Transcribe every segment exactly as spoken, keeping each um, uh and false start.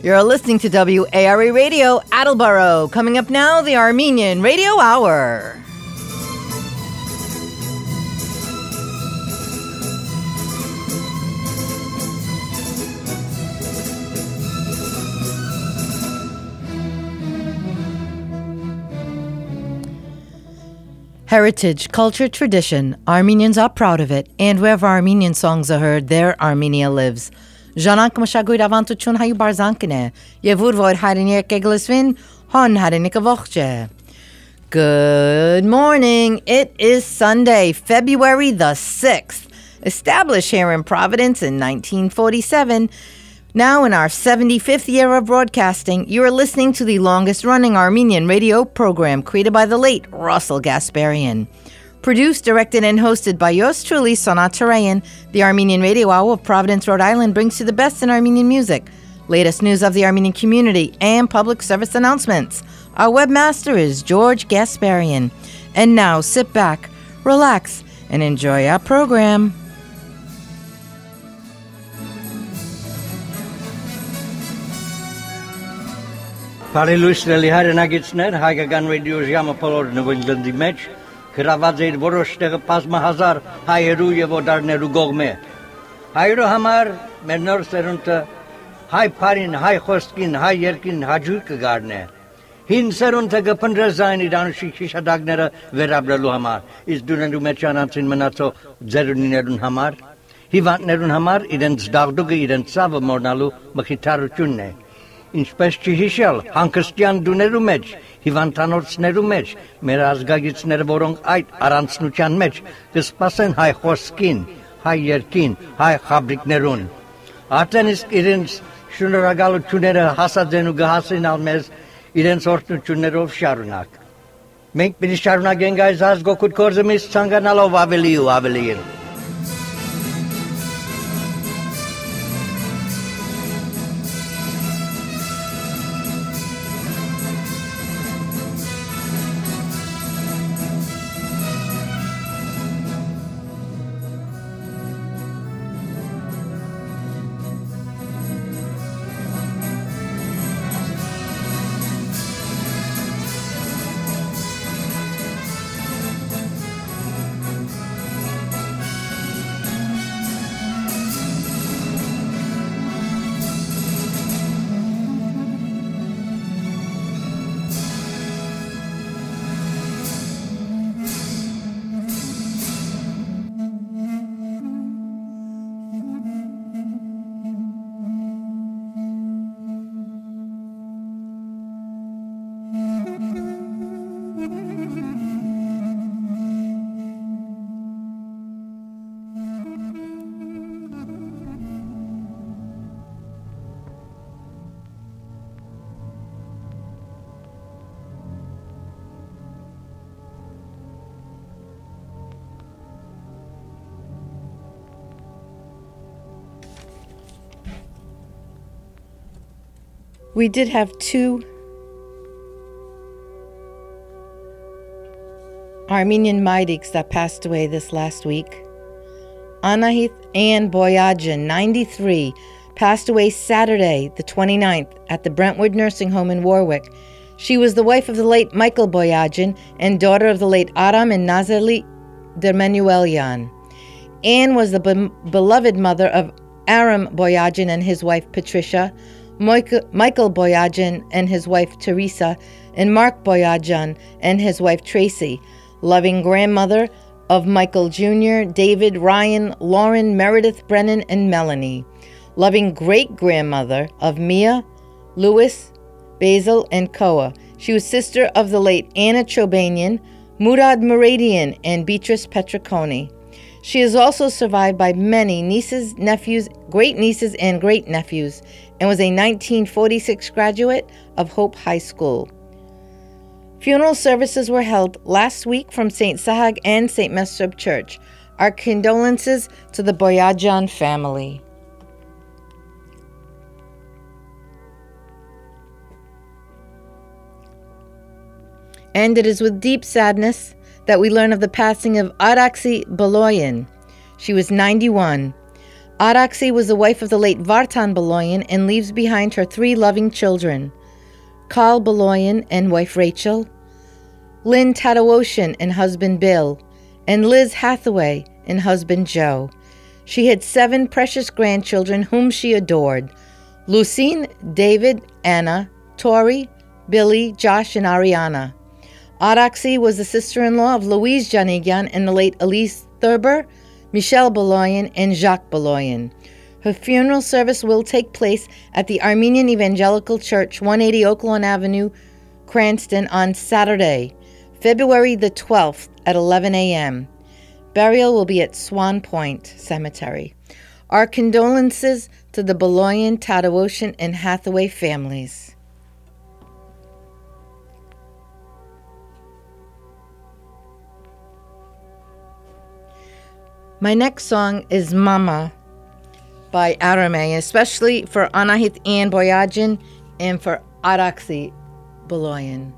You're listening to W A R E Radio, Attleboro. Coming up now, the Armenian Radio Hour. Heritage, culture, tradition. Armenians are proud of it, and wherever Armenian songs are heard, there Armenia lives. Ժանանք մշակույթ ավանդություն հայ բարձանքն է, եւ ուր որ հայրենի եկեգլսվին, հոն հայրենիքը ողջ է. Good morning. It is Sunday, February the sixth. Established here in Providence in nineteen forty-seven. Now in our seventy-fifth year of broadcasting, you are listening to the longest-running Armenian radio program created by the late Russell Gasparian. Produced, directed, and hosted by yours truly, Sonat Tarayan, the Armenian Radio Hour of Providence, Rhode Island brings you the best in Armenian music, latest news of the Armenian community, and public service announcements. Our webmaster is George Gasparian. And now, sit back, relax, and enjoy our program. Բարելույսների հայրենագիցներ, հայկական ռադիո ժամը բոլոր նվնգլնդի մեջ գրաված էր որոշ տեղը բազմահազար հայերու եւ օտարներու կողմէ։ Հայերու համար մեր նոր սերունդը հայ բարին, հայ խոսքին, հայ երկին հաջող կգարնե։ Հին սերունդը կփնտրե զայն իրանուշի քիշադակները վերաբրելու համար, իսկ դուներու մեջ անցին մնացող ձերունիներուն համար, հիվանդներուն համար իրենց դաղդուկը իրենց ցավը մորնալու մխիթարությունն է։ Ինչպես չհիշել հանգստյան դուներու մեջ, հիվանդանոցներու մեջ, մեր ազգագիցները, որոնք այդ առանցնության մեջ կսպասեն հայ խոսքին, հայ երկին, հայ խաբրիկներուն։ Արդեն իսկ իրենց շնորհակալությունները հասած են ու կհասնեն մեզ իրենց օրհնություններով շարունակ։ Մենք պիտի շարունակենք այս ազգօգուտ գործը մեզ ցանկանալով ավելի ու ավելի։ We did have two Armenian Maidiks that passed away this last week. Anahith Ann Boyajian, ninety-three, passed away Saturday, the twenty-ninth, at the Brentwood Nursing Home in Warwick. She was the wife of the late Michael Boyajian and daughter of the late Aram and Nazali Dermenuelian. Anne was the be- beloved mother of Aram Boyajian and his wife Patricia, Michael Boyajian and his wife Teresa, and Mark Boyajian and his wife Tracy, loving grandmother of Michael Junior, David, Ryan, Lauren, Meredith, Brennan, and Melanie, loving great-grandmother of Mia, Louis, Basil, and Koa. She was sister of the late Anna Chobanian, Murad Muradian, and Beatrice Petriconi. She is also survived by many nieces, nephews, great-nieces, and great-nephews, and was a nineteen forty-six graduate of Hope High School. Funeral services were held last week from Saint Sahag and Saint Mesrub Church. Our condolences to the Boyajian family. And it is with deep sadness that we learn of the passing of Araksi Baloyan. She was ninety-one. Araksi was the wife of the late Vartan Beloyan and leaves behind her three loving children, Carl Beloyan and wife Rachel, Lynn Tadawoshan and husband Bill, and Liz Hathaway and husband Joe. She had seven precious grandchildren whom she adored: Lucine, David, Anna, Tori, Billy, Josh, and Ariana. Araksi was the sister-in-law of Louise Janigyan and the late Elise Thurber, Michelle Beloyan, and Jacques Beloyan. Her funeral service will take place at the Armenian Evangelical Church, one eighty Oak Lawn Avenue, Cranston, on Saturday, February the twelfth at eleven a.m. Burial will be at Swan Point Cemetery. Our condolences to the Beloyan, Tadawoshan, and Hathaway families. My next song is Mama by Aramay, especially for Anahit Ann Boyajian and for Araksi Beloyan.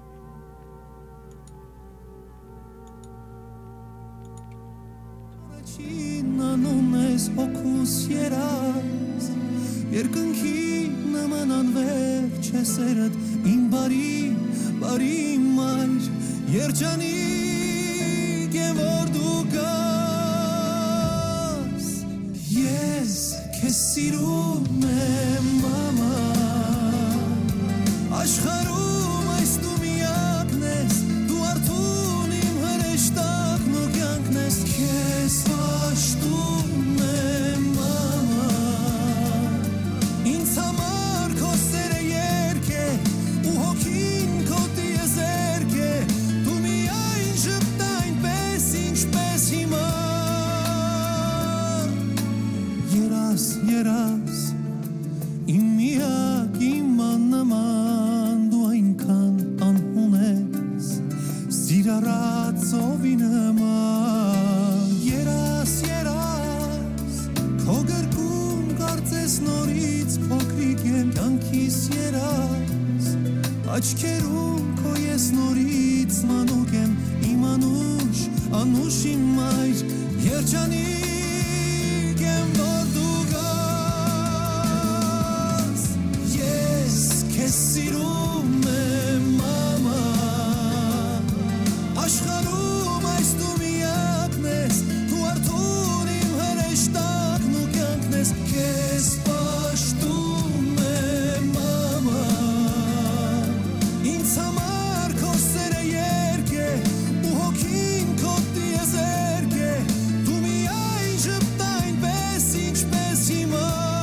Sirում եմ մամա աշխարհում այս դու միակն ես դու արթուն իմ հրեշտակն ու կյանքն ես քեզ պաշտում եմ մամա ինձ համար քո սերը երգ է ու հոգին քո տիեզերք է դու միայն ժպտա այնպես ինչպես հիմա Yeras, yeras, imiak imanaman du ainkan anhunes, sirarat sovinama. Yeras, yeras, kogerkum kartes noritz pokrik em yankis yeras, achkerum koyes noritz manugem imanush anushim mayr yerchani. Sirում եմ մամա աշխարհում այս դու միակն ես դու արթուն իմ հրեշտակն ու կյանքն ես քեզ պաշտում եմ մամա ինձ համար քո սերը երգ է ու հոգին քո տիեզերք է դու միայն ժպտա այնպես ինչպես հիմա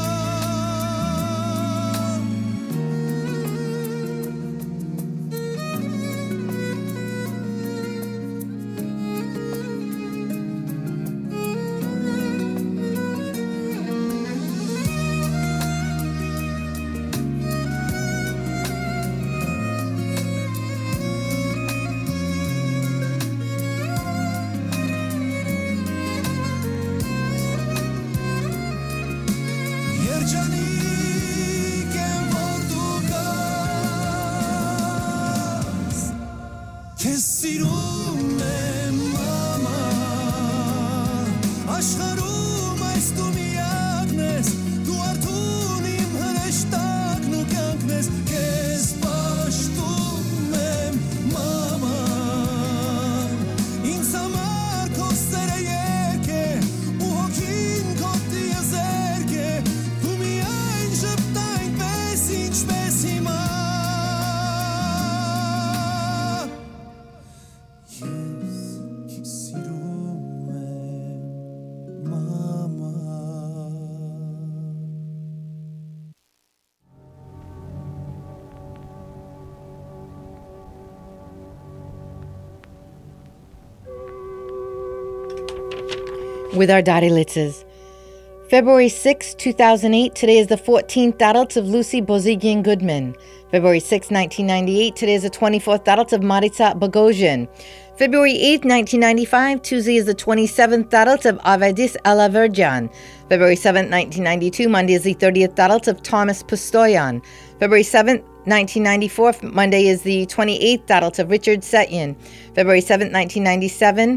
With our Darilitzes. February sixth, two thousand eight, today is the fourteenth Darils of Lucy Bozigian Goodman. February sixth, nineteen ninety-eight, today is the twenty-fourth Darils of Maritza Bogosian. February eighth, nineteen ninety-five, Tuesday is the twenty-seventh Darils of Avadis Alaverjan. February seventh, nineteen ninety-two, Monday is the thirtieth Darils of Thomas Pustoyan. February seventh, nineteen ninety-four, Monday is the twenty-eighth Darils of Richard Setyan. February seventh, nineteen ninety-seven,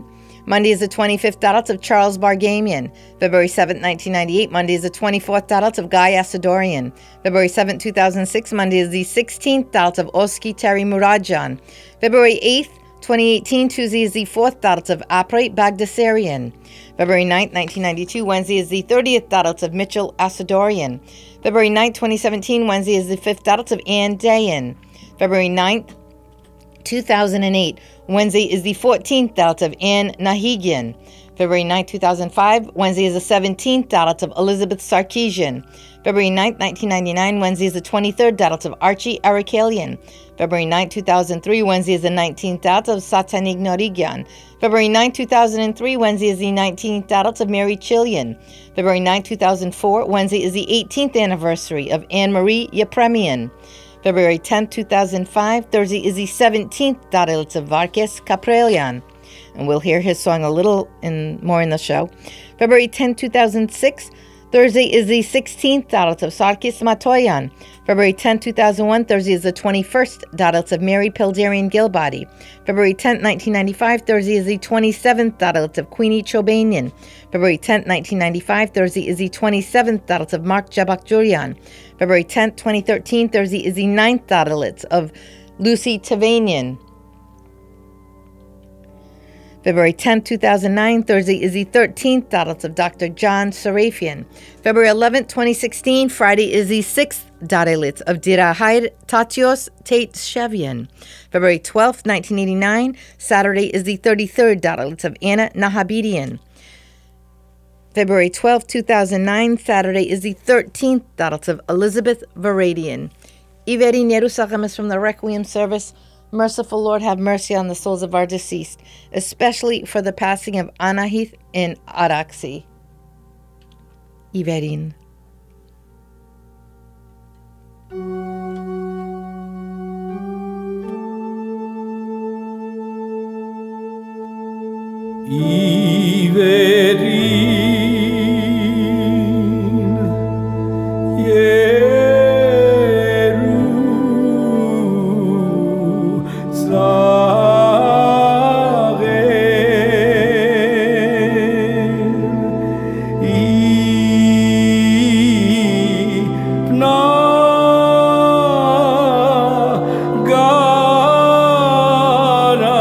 Monday is the twenty-fifth Dalet of Charles Bargamian. February seventh, nineteen ninety-eight, Monday is the twenty-fourth Dalet of Guy Asadorian. February seventh, two thousand six, Monday is the sixteenth Dalet of Oski Terry Muradjan. February eighth, twenty eighteen, Tuesday is the fourth Dalet of Apre Bagdasarian. February ninth, nineteen ninety-two, Wednesday is the thirtieth Dalet of Mitchell Asadorian. February ninth, twenty seventeen, Wednesday is the fifth Dalet of Ann Dayan. February ninth, two thousand eight, Wednesday is the fourteenth Dalet of Ann Nahigian. February ninth, two thousand five, Wednesday is the seventeenth Dalet of Elizabeth Sarkeesian. February ninth, nineteen ninety-nine, Wednesday is the twenty-third Dalet of Archie Arikalian. February ninth, two thousand three, Wednesday is the nineteenth Dalet of Satanig Norigian. February ninth, two thousand three, Wednesday is the nineteenth Dalet of Mary Chilian. February ninth, two thousand four, Wednesday is the eighteenth anniversary of Anne-Marie Yepremian. February tenth, two thousand five, Thursday is the seventeenth Dalet of Varkes Kaprelian. And we'll hear his song a little in more in the show. February tenth, two thousand six, Thursday is the sixteenth Dalet of Sarkis Matoyan. February tenth, two thousand one, Thursday is the twenty-first Dalet of Mary Pildarian Gilbody. February tenth, nineteen ninety-five, Thursday is the twenty-seventh Dalet of Queenie Chobanian. February tenth, nineteen ninety-five, Thursday is the twenty-seventh Dalet of Mark Jabak Jurian. February tenth, twenty thirteen, Thursday is the ninth Dalet of Lucy Tavanian. February tenth, two thousand nine, Thursday is the thirteenth Dalet of Doctor John Sarafian. February eleventh, twenty sixteen, Friday is the sixth Dalet of Dirahair Tatios Tate Shevian. February twelfth, nineteen eighty-nine, Saturday is the thirty-third Dalet of Anna Nahabidian. February twelfth, two thousand nine, Saturday is the thirteenth Dalet of Elizabeth Varadian. Iveri Nerusacham is from the Requiem service. Merciful Lord, have mercy on the souls of our deceased, especially for the passing of Anahith in Araxi. Iverin. Iverin, Yerushalayim, Ipna Gara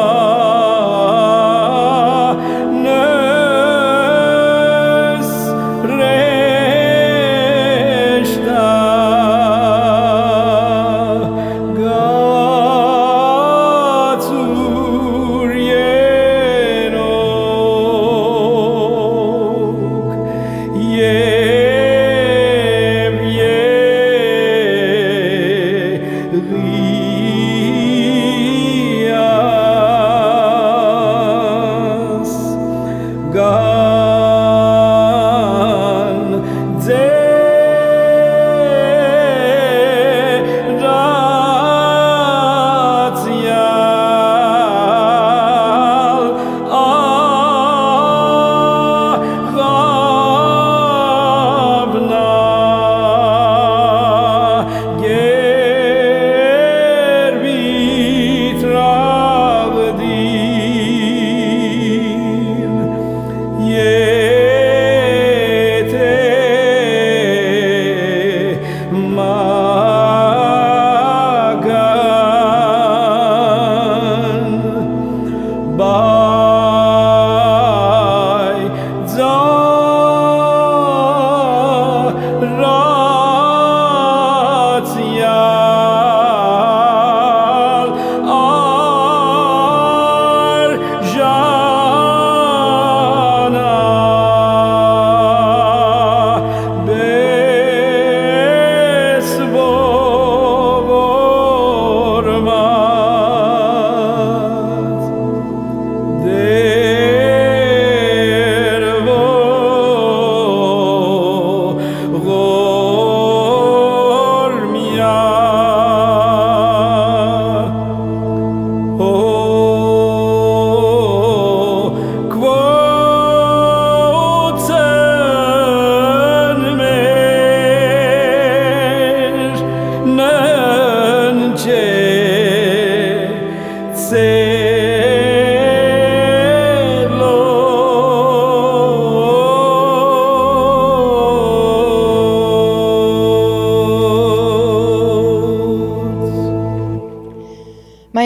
Nes Reshta Gatur Yenok Yev Yerias Gan Zeratyal Aghabna Ger Bitragdim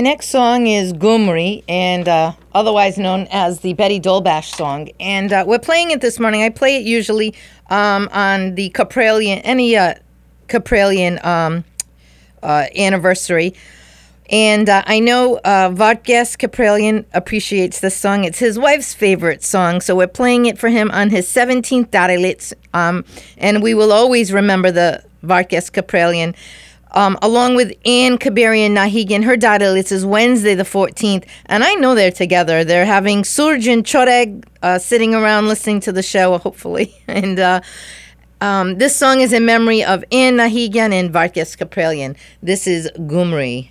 next song is Gumri, and uh, otherwise known as the Betty Dolbash song. And uh, we're playing it this morning. I play it usually um, on the Capralian, any uh, Capralian um, uh, anniversary. And uh, I know uh, Vargas Capralian appreciates this song. It's his wife's favorite song, so we're playing it for him on his seventeenth Darelitz. Um, and we will always remember the Vargas Capralian. Um, along with Ann Kabarian Nahigian, her Darelitz is Wednesday the fourteenth, and I know they're together. They're having Surjan Choreg uh, sitting around listening to the show, hopefully. And uh, um, this song is in memory of Ann Nahigian and Vargas Capralian. This is Gumri.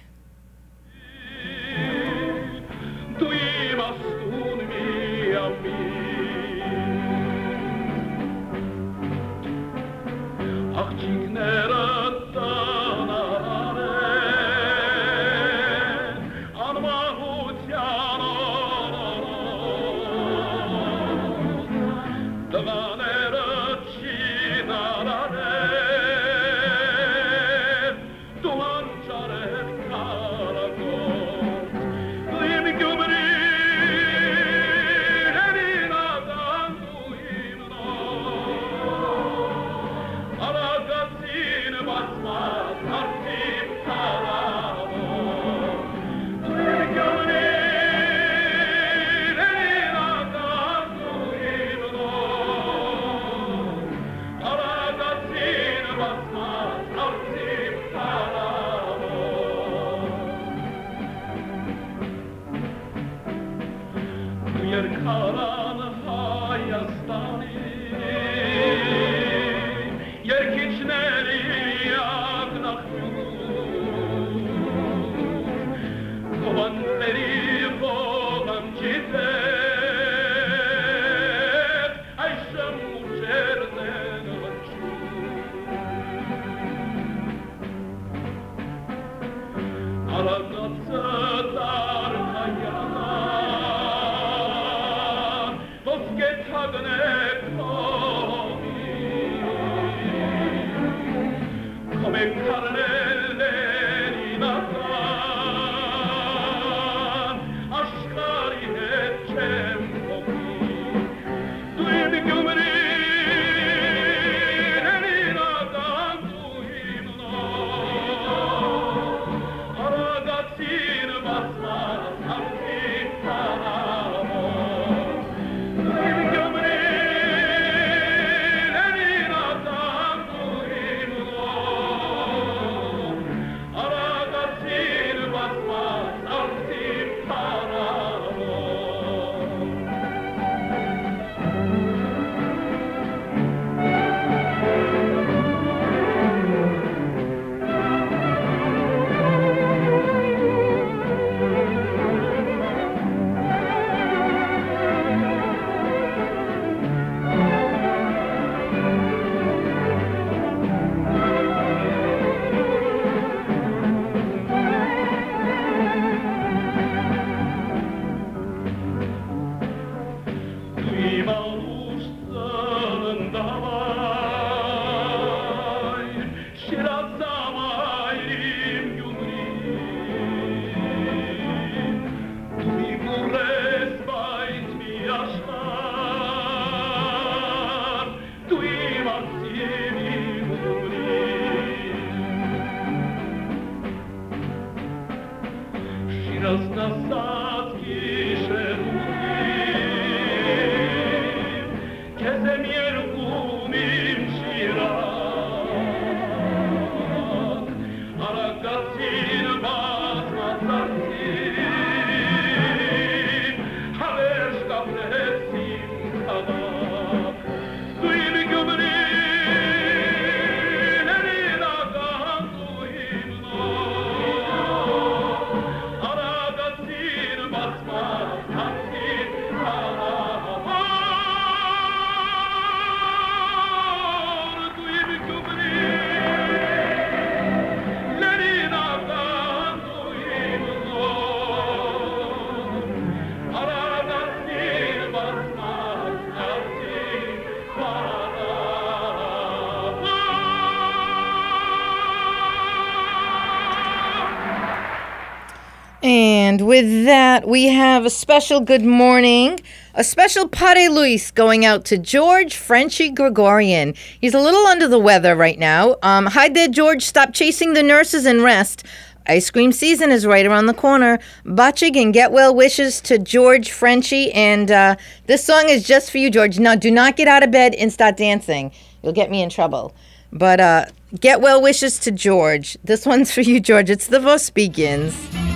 And with that, we have a special good morning, a special Pare Luis going out to George Frenchy Gregorian. He's a little under the weather right now. Um, hi there, George. Stop chasing the nurses and rest. Ice cream season is right around the corner. Butchig and get well wishes to George Frenchy. And uh, this song is just for you, George. Now, do not get out of bed and start dancing. You'll get me in trouble. But uh, get well wishes to George. This one's for you, George. It's the Vos Begins.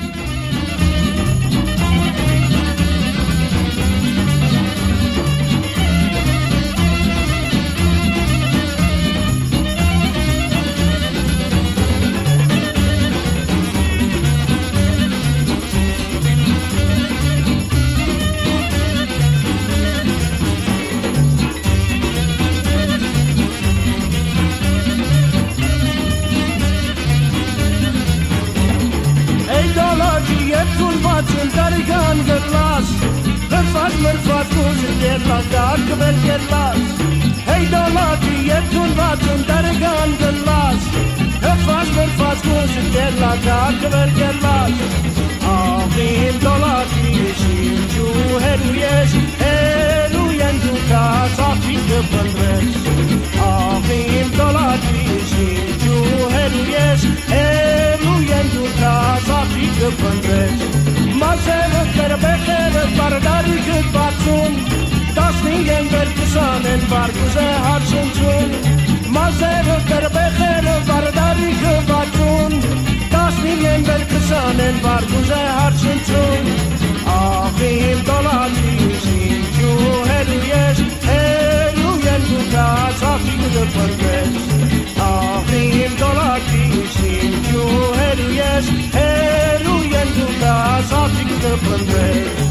Hey, dolagi, yetun vatun dargan gelas. Efas berfas kusin der la dar kevel gelas. Avim dolagi, shinju heruyes, heruyen duka safi kepandres. Avim dolagi, shinju heruyes, heruyen duka safi kepandres. Mazel kerbecher bardari ketbatun. Das Ningen wird gesonnen, war guse Hartschen tun. Mazel kerbecher bardari ketbatun. Das Ningen wird gesonnen, war guse Hartschen tun. Avim dolagi, shinju heruyes, heruyen duka safi kepandres. Avim dolagi, shinju heruyes, heruyen duka safi kepandres.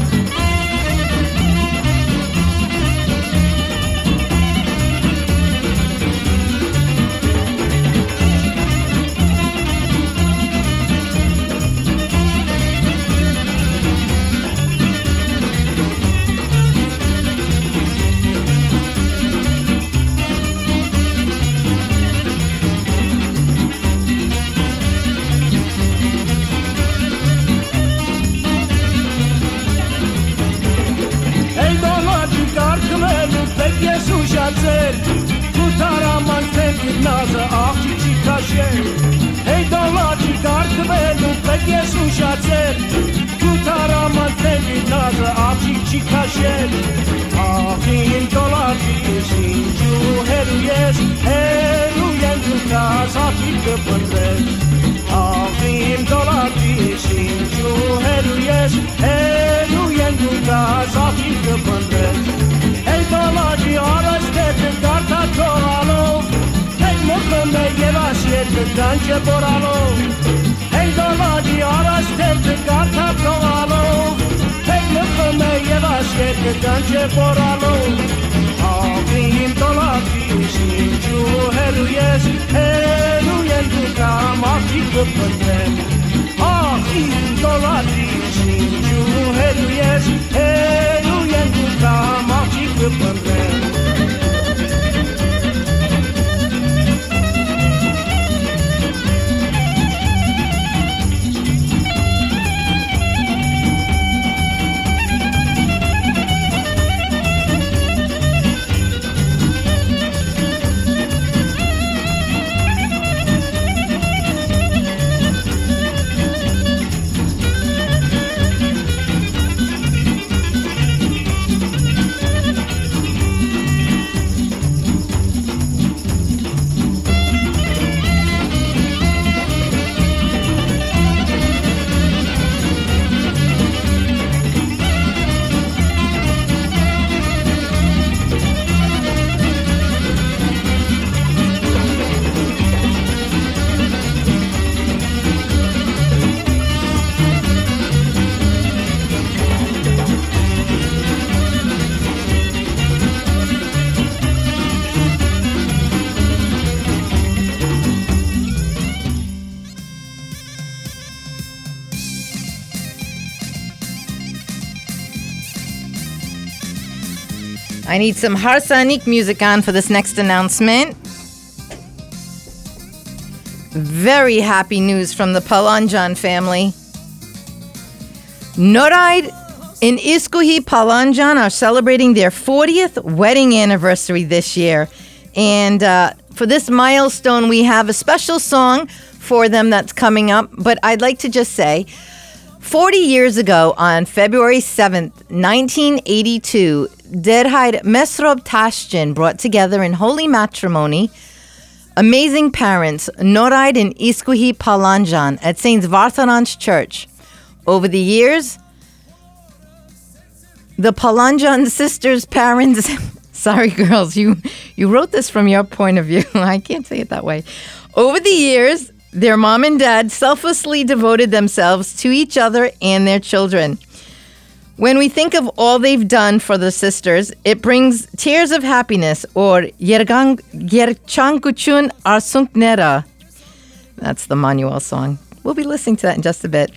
Kutaraman tevgir nazı ahçiçi kaşer. Hey dolacı karkıvelu pekyesu şatser. Kutaraman tevgir nazı ahçiçi kaşer. Ahim dolacı shinju heruyes, heruyen duka safi kepandres. Ahim dolacı shinju heruyes, heruyen duka safi kepandres. Hey dolacı arastete karta toralo. Hey mutlum yevas yete danche boralo. Hey dolacı arastete karta toralo. Hey mutlum yevas yete danche boralo. Avim dolacı shinju heruyes, heruyen duka mafi kepandres. Avim dolacı shinju heruyes, heruyen duka mafi kepandres. I need some Harsanik music on for this next announcement. Very happy news from the Palanjan family. Noraid and Iskuhi Palanjan are celebrating their fortieth wedding anniversary this year. And uh, for this milestone, we have a special song for them that's coming up. But I'd like to just say, forty years ago, on February seventh, nineteen eighty-two, Derhaid Mesrob Tashjin brought together in holy matrimony amazing parents, Noraid and Iskuhi Palanjan, at Saint Vartaran's Church. Over the years, the Palanjan sisters' parents... Sorry, girls, you, you wrote this from your point of view. I can't say it that way. Over the years, their mom and dad selflessly devoted themselves to each other and their children. When we think of all they've done for the sisters, it brings tears of happiness, or Yerchanguchun Arsunknera. That's the Manuel song. We'll be listening to that in just a bit.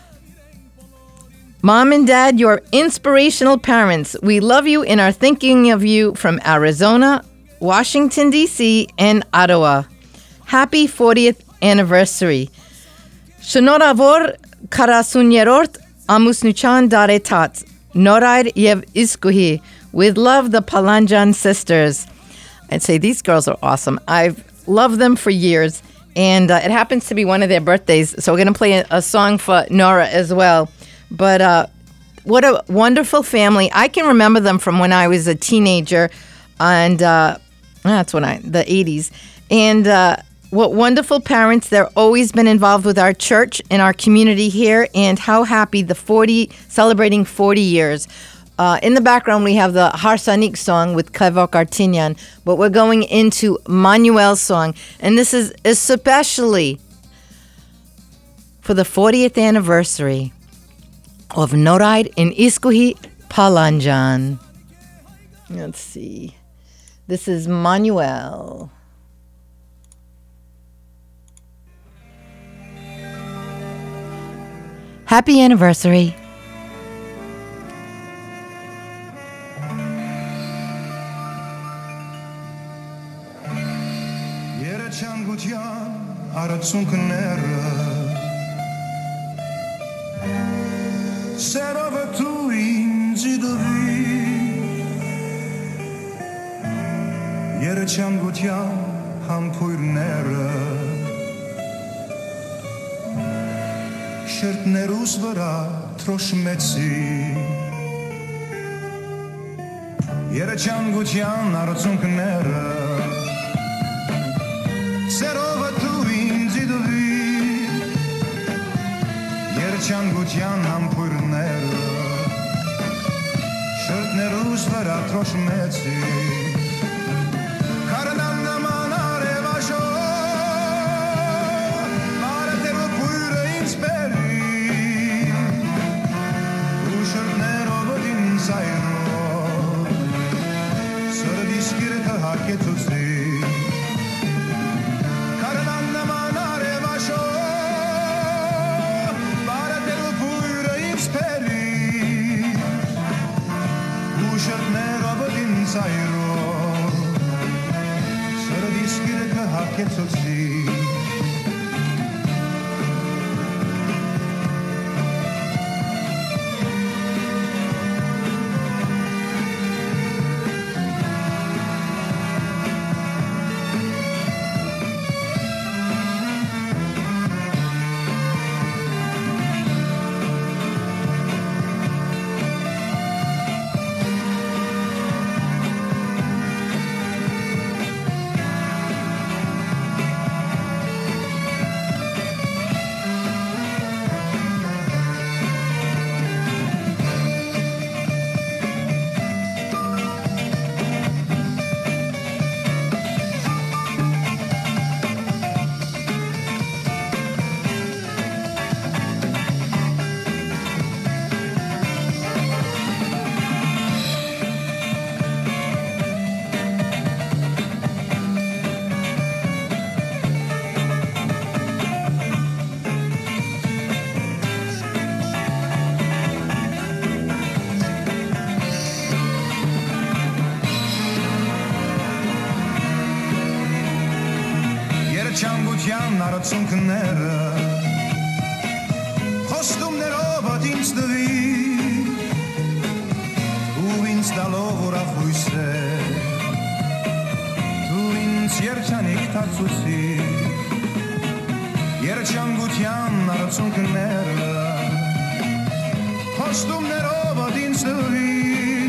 Mom and Dad, you're inspirational parents. We love you and are thinking of you from Arizona, Washington, D C, and Ottawa. Happy fortieth anniversary. Shnoravor Karasunyerort Amusnuchan Daretat. Noraid Yev Iskuhi. With love, the Palanjan sisters. I'd say these girls are awesome. I've loved them for years, and uh, it happens to be one of their birthdays, so we're going to play a, a song for Nora as well. But uh, what a wonderful family. I can remember them from when I was a teenager, and uh, that's when I, the eighties. And uh, what wonderful parents. They're always been involved with our church and our community here, and how happy the forty, celebrating forty years. Uh, in the background, we have the Harsanik song with Kavok Artinyan, but we're going into Manuel's song, and this is especially for the fortieth anniversary of Noraid and Iskuhi Palanjan. Let's see. This is Manuel. Happy anniversary. Serova tu inzidovi Yere çangutya ham pujrnera Shirt nerus vara trosh metsi Yere çangutya narotsunknera Serova tu inzidovi Çangutjan ham pujrnera Shirt nerus vara trosh metsi Kardan namanare vasho Maratero pujre insperi U shirt nero vodin sajro Srdi skirta haketuzi Kardan namanare vasho Sayro Srdi skirta haketuzi Çangutjan narotsunknera Կոստումներով ինձ տվի ու ինձ տալով ուրախույսեր դու ինձ երջանիկ դարձուցի երջանկության արցունքները Կոստումներով ինձ տվի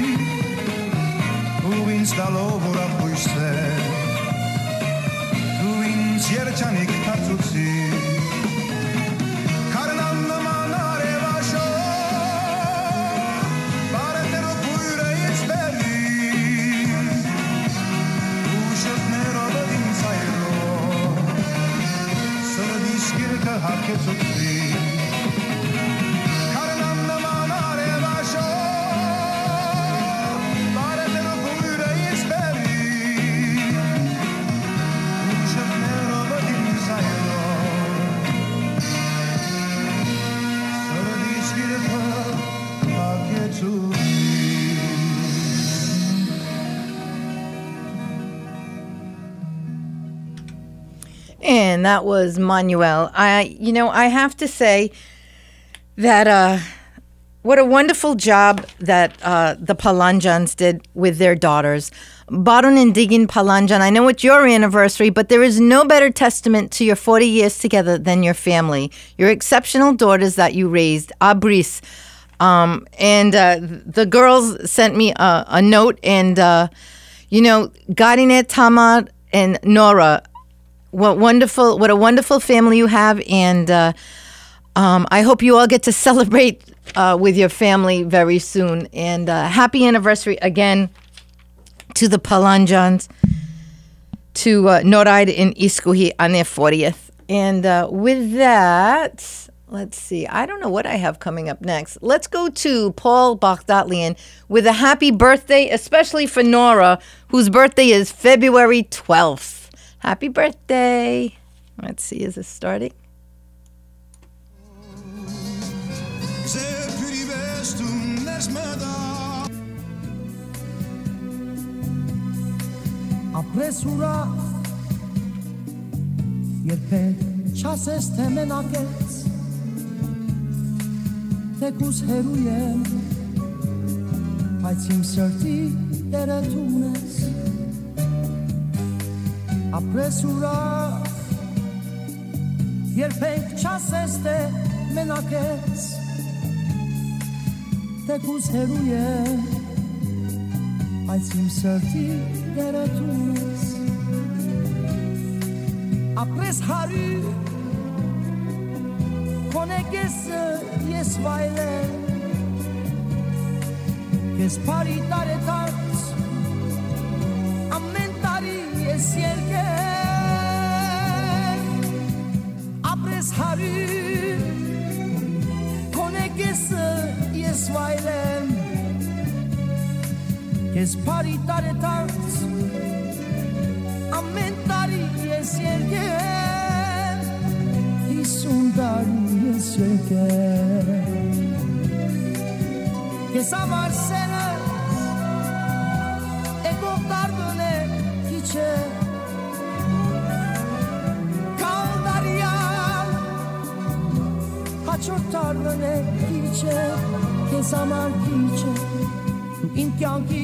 ու ինձ տալով ուրախույսեր դու ինձ երջանիկ դարձուցի And that was Manuel. I, you know, I have to say that uh, what a wonderful job that uh, the Palanjans did with their daughters. Barun and Digin Palanjan, I know it's your anniversary, but there is no better testament to your forty years together than your family. Your exceptional daughters that you raised, Abris. Um, and uh, the girls sent me a, a note, and, uh, you know, Garine, Tamar, and Nora, What wonderful! What a wonderful family you have, and uh, um, I hope you all get to celebrate uh, with your family very soon. And uh, happy anniversary again to the Palanjans, to uh, Noraid and Iskuhi on their fortieth. And uh, with that, let's see. I don't know what I have coming up next. Let's go to Paul Baghdadlian with a happy birthday, especially for Nora, whose birthday is February twelfth. Happy birthday. Let's see, is this starting? Apresura Երբեք չասես թե մենակ ես Թեկուզ հերու եմ Բայց իմ սրտի տերը դուն ես Apresura Երբեք չասես թե մենակ ես Թեկուզ հերու եմ Բայց իմ սրտի տերը դուն ես Ապրես հարյուր Քոնեկեսը ես վայրել Կես պարի տարետարց Ամեն տարի ես երկել Ապրես հարյուր Քոնեկեսը ես վայրել Կես պարի տարետարց Ամեն տարի ես երկել Հիսուն տարի ես երկել Կես ամար սենս Էգով դարդուն է քիչ է Կալ դարյալ Հաչոր տարդուն է քիչ է Կես ամար քիչ է Դու իմ կյանքի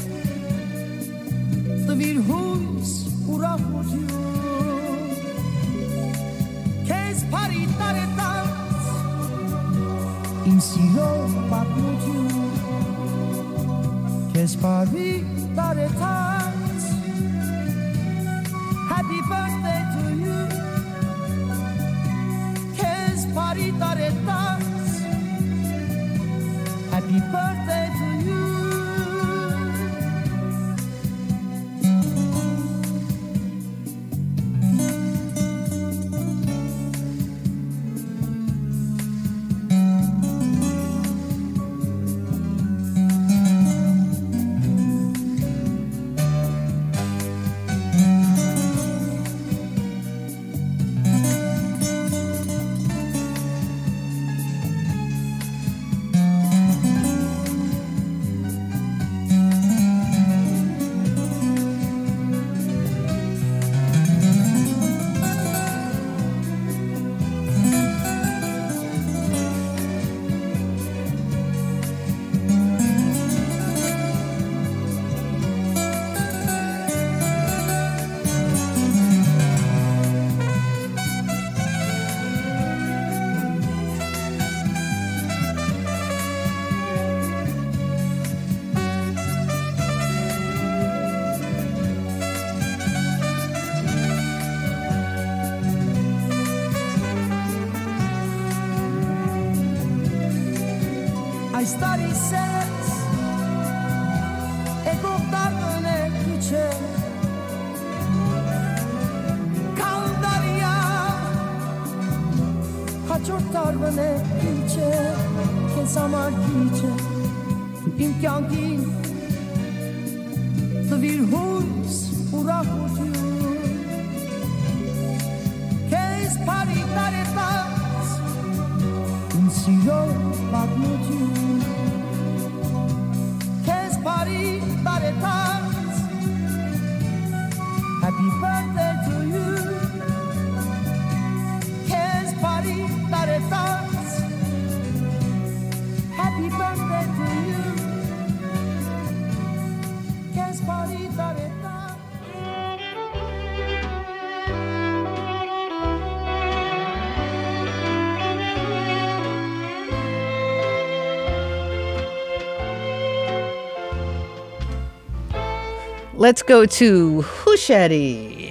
Տվիր հույս ուրախություն Քեզ բարի տարետած Իմ սիրո պատմություն Քեզ բարի տարետած Happy birthday to you Քեզ բարի տարետած Happy birthday to you արվնե քիչ է, քեզ համար քիչ է, իմ կյանքին տվիր հույս ուրախություն, քեզ բարի տարեված իմ սիրո պատմություն, քեզ բարի տարեված happy birthday to you, քեզ բարի տարեված happy birthday to you, քեզ բարի տարեված. Let's go to Husheri.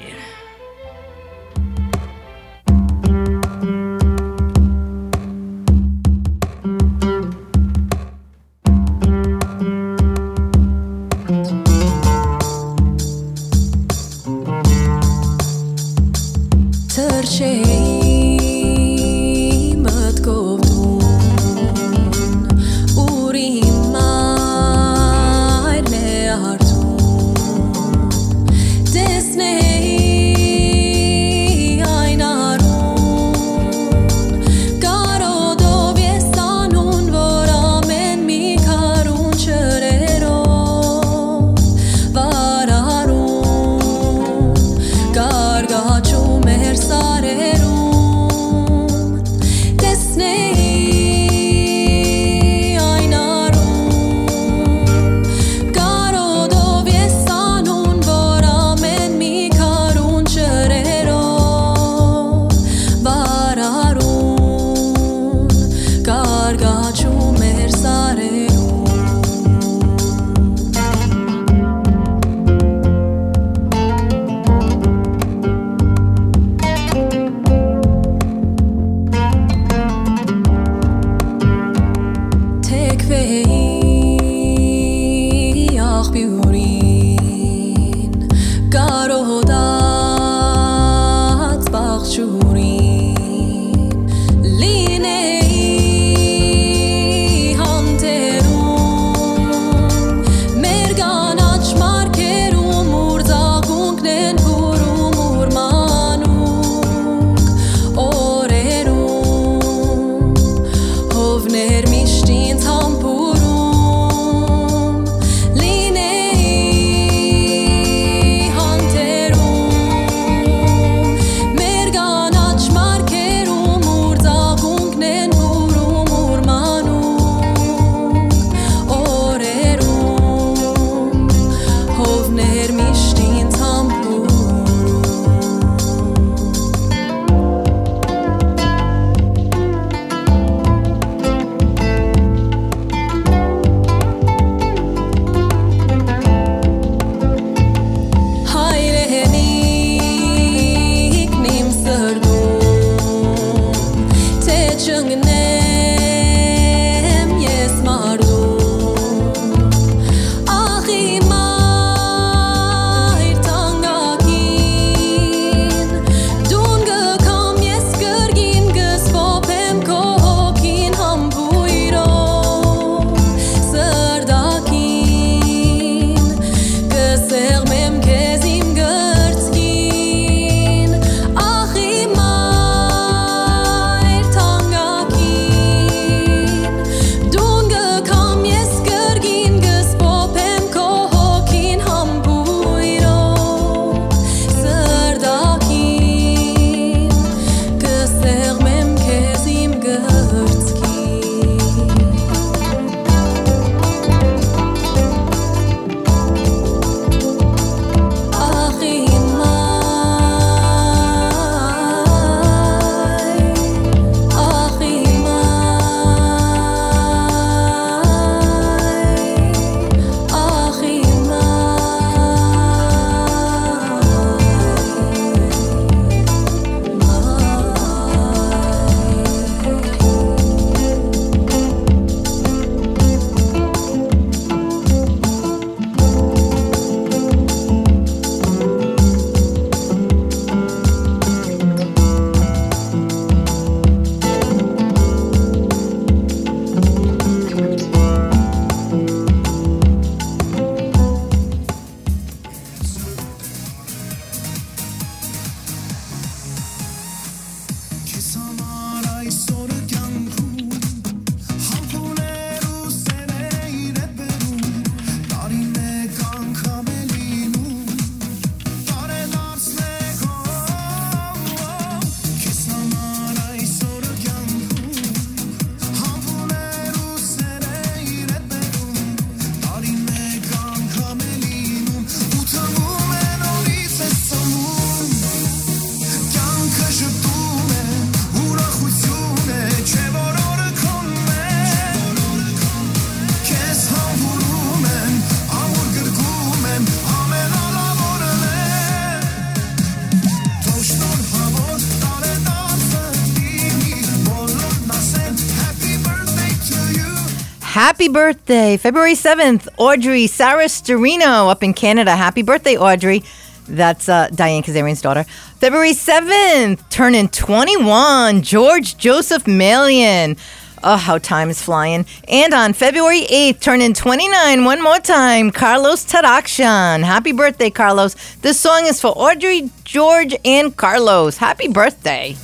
Happy birthday, February seventh, Audrey Sarastorino up in Canada. Happy birthday, Audrey. That's uh, Diane Kazarian's daughter. February seventh, turning twenty-one, George Joseph Malian. Oh, how time is flying. And on February eighth, turning twenty-nine, one more time, Carlos Tarakshan. Happy birthday, Carlos. This song is for Audrey, George, and Carlos. Happy birthday.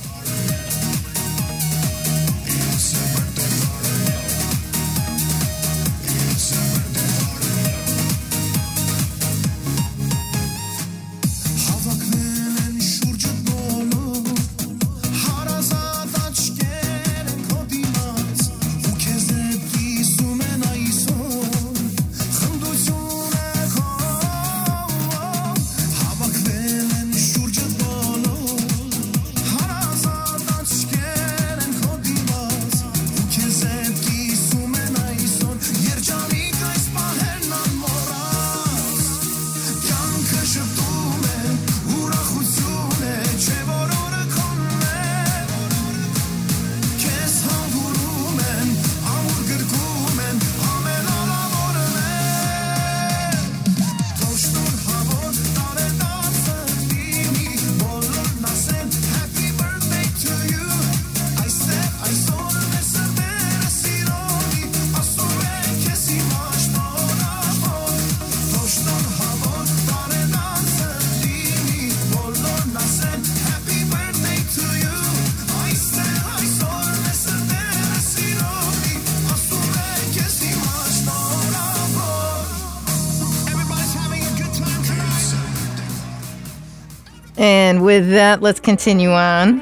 And with that, let's continue on.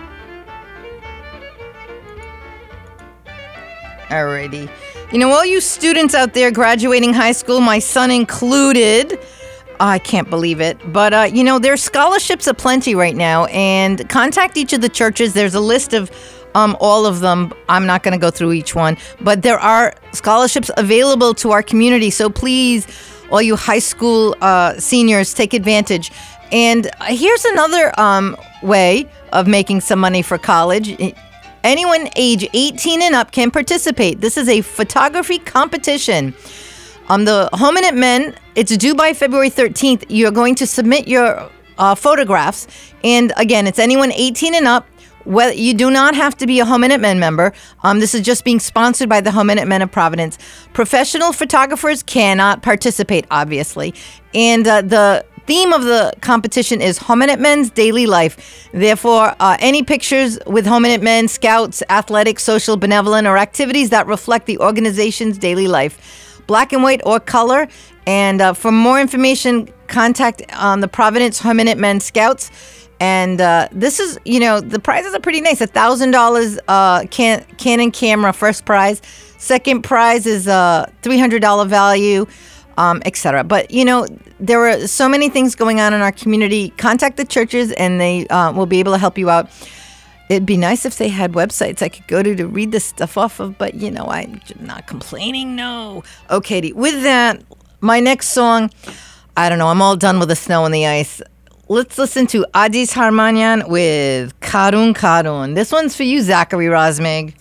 Alrighty. You know, all you students out there graduating high school, my son included, I can't believe it. But, uh, you know, there's scholarships aplenty right now. And contact each of the churches. There's a list of um, all of them. I'm not going to go through each one. But there are scholarships available to our community. So please, all you high school uh, seniors, take advantage. And here's another um, way of making some money for college. Anyone age eighteen and up can participate. This is a photography competition. Um, the Hominid Men, it's due by February thirteenth. You're going to submit your uh, photographs. And again, it's anyone eighteen and up. Well, you do not have to be a Hominid Men member. Um, this is just being sponsored by the Hominid Men of Providence. Professional photographers cannot participate, obviously. And uh, the theme of the competition is Hominid Men's daily life. Therefore, uh, any pictures with Hominid Men, scouts, athletics, social, benevolent, or activities that reflect the organization's daily life. Black and white or color. And uh, for more information, contact um, the Providence Hominid Men Scouts. And uh, this is, you know, the prizes are pretty nice. one thousand dollars uh, can- Canon camera, first prize. Second prize is a three hundred dollars value. Um, et cetera. But, you know, there are so many things going on in our community. Contact the churches and they uh, will be able to help you out. It'd be nice if they had websites I could go to to read this stuff off of, but, you know, I'm not complaining. No. Okay, with that, my next song, I don't know, I'm all done with the snow and the ice. Let's listen to Adis Harmanyan with Karun Karun. This one's for you, Zachary Rosmig.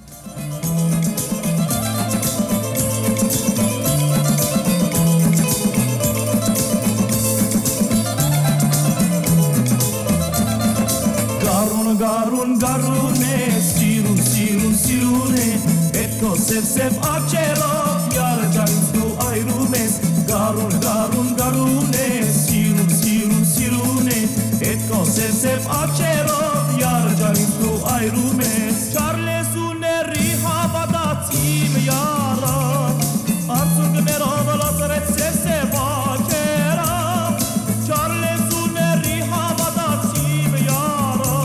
Garun garune, sirun sirun sirune, etko sev sev acero, yar cantu ayrumes. Garun garun garune, sirun sirun sirune, etko sev sev acero, yar cantu ayrumes. Charle sune riha badatim yara, arzug nerov lasret sev sev acera. Charle sune riha badatim yara.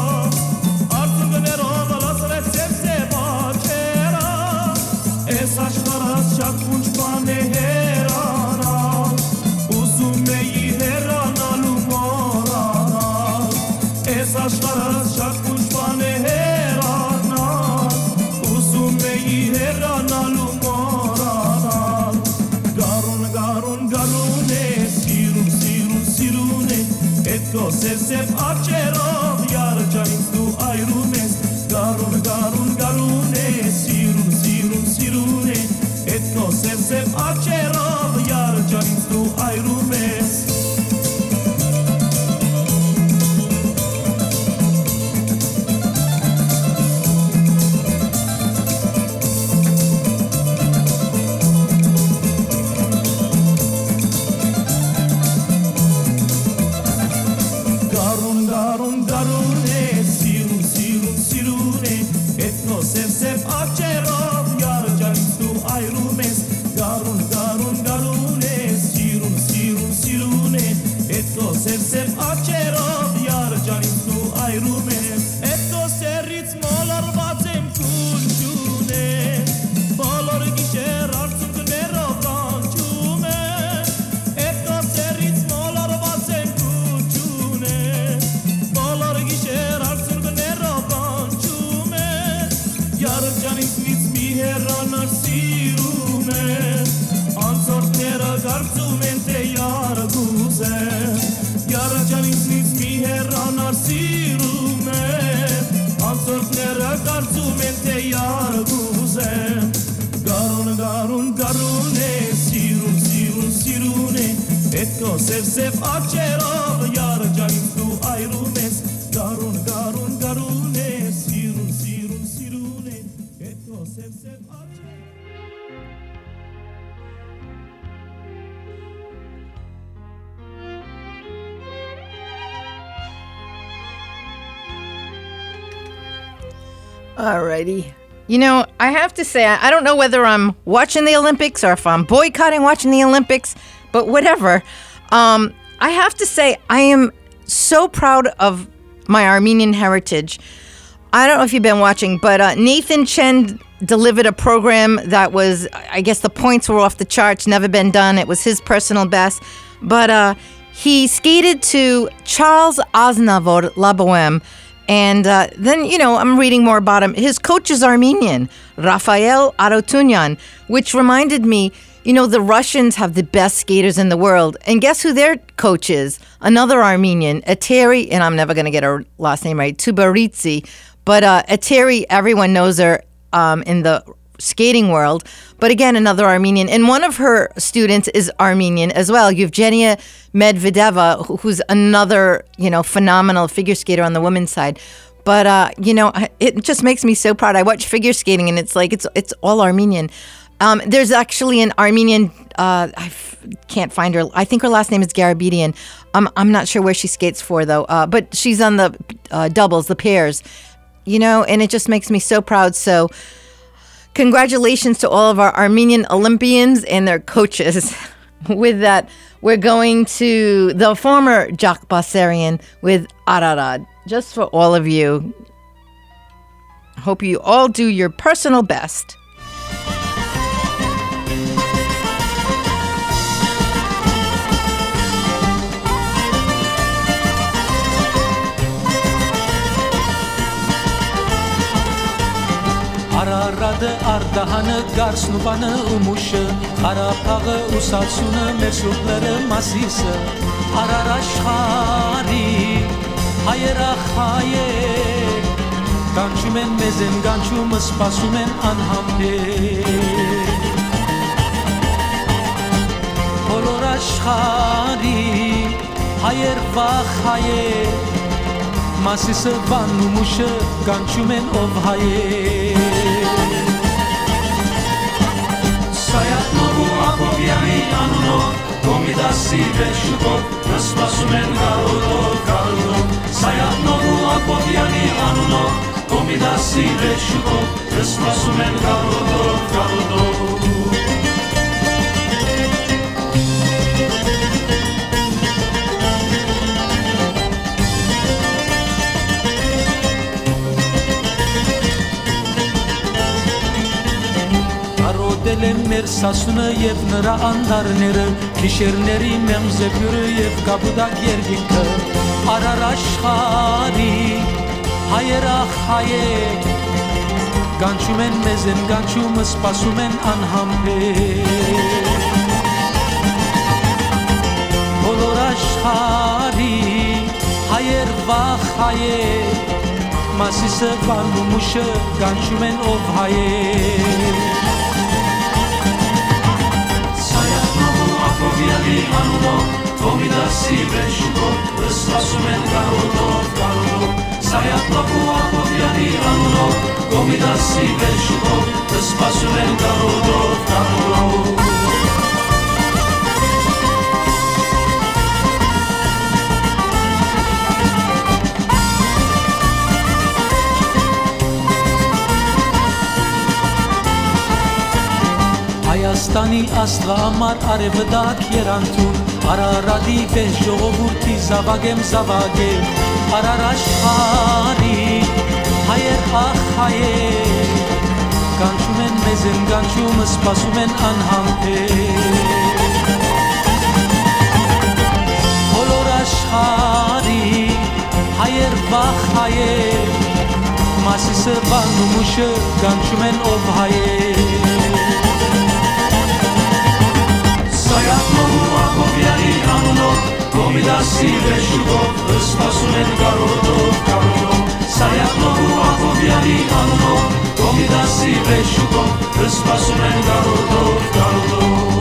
Aşkaras çakpunç bane herana, uzumeyi herana lumorana. Es aşkaras çakpunç bane herana, uzumeyi herana lumorana. Garun garun garune, sirun sirun sirune, etko sev sev acero, yar canin tu ayrumes. Garun garun garune, sirun sirun sirune, etko garun garune sirun sirun sirune etno sev sev acerov yar canis tu ayrumes garun garun garune sirun sirun sirune etno sev sev acerov yar canis tu ayrumes etno serrit molar batem kulcune balor gişer artık nerovan çume etno serrit molar batem kulcune balor gişer artık nerovan çume yar canis mit miheran sirume ansort nera garzumente yar guze yar canis mit miheran sirume ansort nera garzumente yar guze garun garun garune sirun sirun sirune etko sev sev acerov yar canis tu ayrumes garun garun garune sirun sirun sirune etko sev sev acerov. Alrighty. You know, I have to say, I I don't know whether I'm watching the Olympics or if I'm boycotting watching the Olympics, but whatever. Um, I have to say, I am so proud of my Armenian heritage. I don't know if you've been watching, but uh, Nathan Chen delivered a program that was, I guess the points were off the charts, never been done. It was his personal best. But uh, he skated to Charles Aznavour La Boheme. And uh, then, you know, I'm reading more about him. His coach is Armenian, Rafael Arotunyan, which reminded me, you know, the Russians have the best skaters in the world. And guess who their coach is? Another Armenian, Eteri, and I'm never going to get her last name right, Tuberitsi. But uh, Eteri, everyone knows her um, in the skating world. But again, another Armenian. And one of her students is Armenian as well, Yevgenia Medvedeva, who- who's another, you know, phenomenal figure skater on the women's side. But, uh, you know, I- it just makes me so proud. I watch figure skating and it's like, it's it's all Armenian. Um, there's actually an Armenian, uh, I f- can't find her. I think her last name is Garabedian. Um, I'm not sure where she skates for, though. Uh, but she's on the uh, doubles, the pairs, you know, and it just makes me so proud. So congratulations to all of our Armenian Olympians and their coaches. With that, we're going to the former Jack Bassarian with Ararad, just for all of you. Hope you all do your personal best. Արարադը արդահանը գարսն ու բանը ու մուշը Արապաղը ու սալսունը մեր սուրբները մասիսը Արար աշխարի հայերախ հայեր Կանչում են մեզ են կանչումը սպասում են անհամբեր Բոլոր աշխարի հայեր վախ հայեր Մասիսը բանն ու մուշը կանչում են ով հայեր Սայատնով ու ապովյանի անունով Կոմիդասի վերջուկով Նսպասում են կարոտով կարոտով Սայատնով ու ապովյանի անունով Կոմիդասի վերջուկով Նսպասում են կարոտով կարոտով Դել են մեր սասունը և նրա անդարները Քիշերների մեմ զեպյուրը և կաբուդակ երգինքը Արար աշխարի հայերախ հայեր Կանչում են մեզ են կանչումը սպասում են անհամբեր Բոլոր աշխարի հայեր վախ հայեր Մասիսը բանն ու մուշը կանչում են ով հայեր Ապովյանի անունով, Կոմիդասի վերջուկով Սպասում են կարոտով, կարոտով Սայատնով ու Ապովյանի անունով Կոմիդասի վերջուկով Սպասում են կարոտով, կարոտով Հայաստանի աստղամար արևդակ երանցուն Արարատի վեհ ժողովուրդի զավագեմ զավագեմ Արար աշխարհի հայեր ախ հայեր Կանչում են մեզ են կանչում սպասում են անհամբեր Բոլոր աշխարհի հայեր վախ հայեր Մասիսը բանն ու մուշը կանչում են ով հայեր Սայաթնով ու Ակոբյանի անունով Կոմիդասի վերջուկով սպասում են կարոտով կարոտով Սայաթնով ու Ակոբյանի անունով Կոմիդասի վերջուկով սպասում են կարոտով կարոտով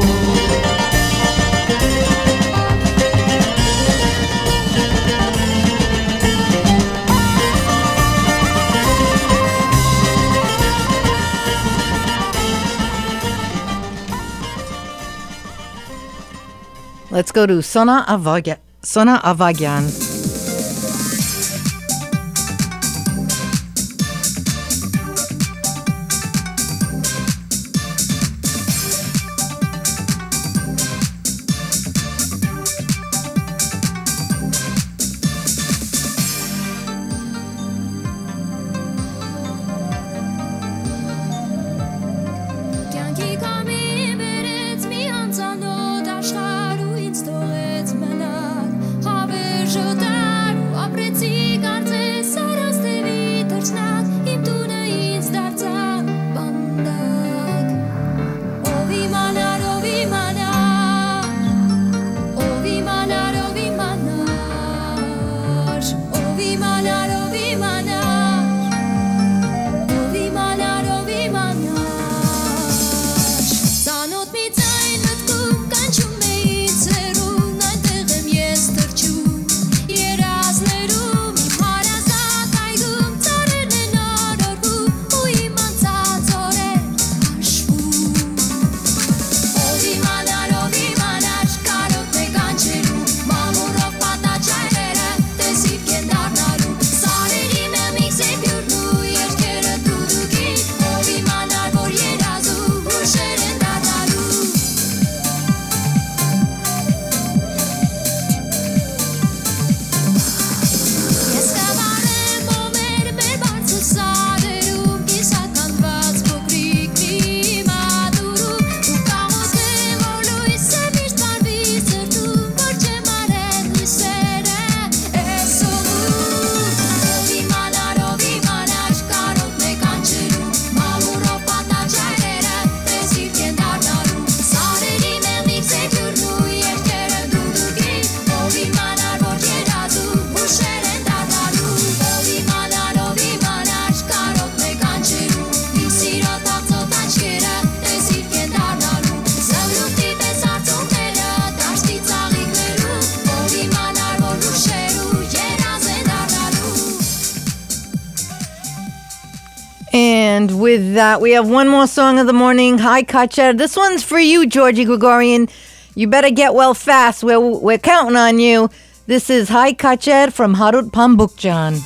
Let's go to Sona Avagyan. Sona Avagyan. And with that, we have one more song of the morning. Hi, Kacher. This one's for you, Georgie Gregorian. You better get well fast. We're, we're counting on you. This is Hi, Kacher from Harut Pambukjan.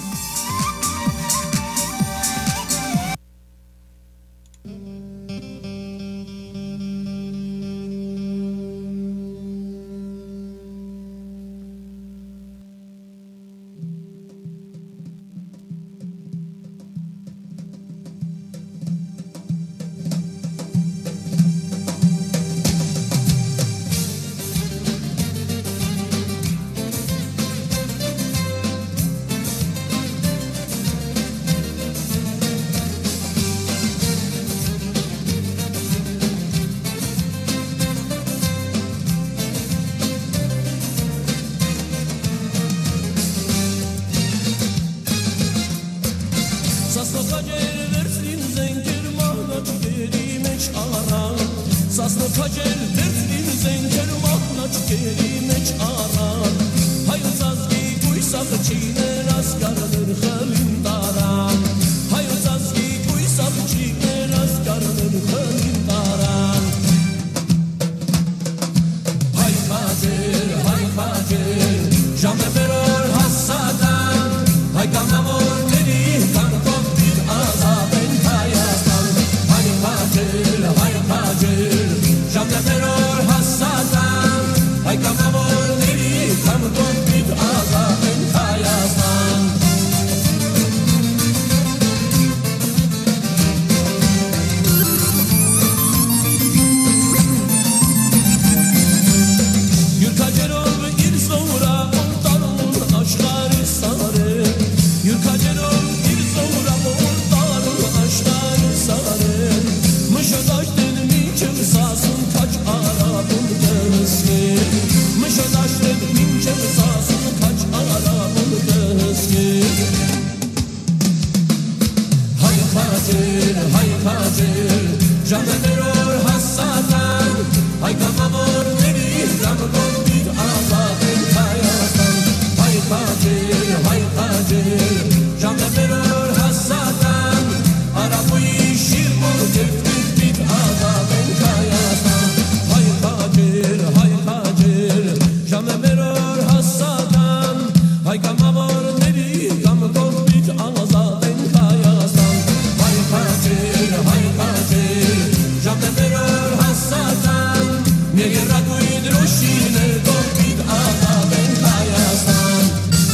Hacer, hay hacer, ya me veror hasadan, araboy şirmo teftik bit azaben kayasan. Hay hacer, hay hacer, ya me veror hasadan, hay kamavor nebi kam kov bit azaben kayasan. Hay hacer, hay hacer, ya me veror hasadan, ne raguy droshine kov bit azaben kayasan.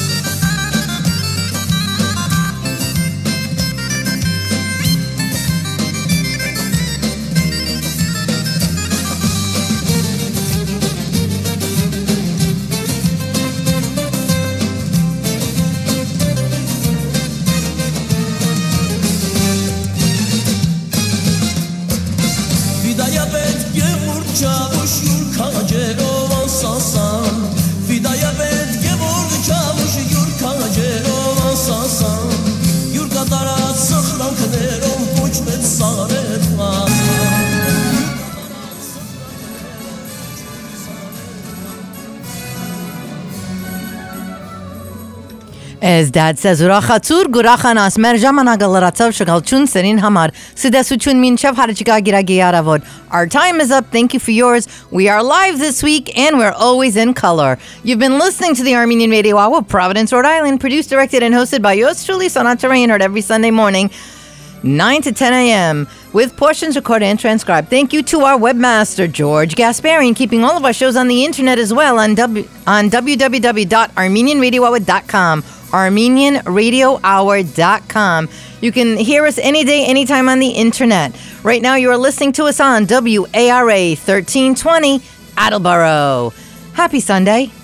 Fidaya bet gevur çavuş yurka celovan sasan. Fidaya bet gevur çavuş yurka celovan sasan. Yurka darat sıhran kneron poçmet saret asan. As Dad says, Urachatzur, Gurachanas, Merjamana Galaratav Shagalchun, Serin Hamar, Sidasuchun Minchev Harchigagiragiaravod. Our time is up. Thank you for yours. We are live this week, and we're always in color. You've been listening to the Armenian Radio Hour of Providence, Rhode Island, produced, directed, and hosted by yours truly, Sonata Reinhardt, every Sunday morning, nine to ten a.m., with portions recorded and transcribed. Thank you to our webmaster, George Gasparian, keeping all of our shows on the internet as well on, w- on w w w dot armenian radio hour dot com. armenian radio hour dot com. You can hear us any day, anytime on the internet. Right now, you are listening to us on W A R A thirteen twenty, Attleboro. Happy Sunday.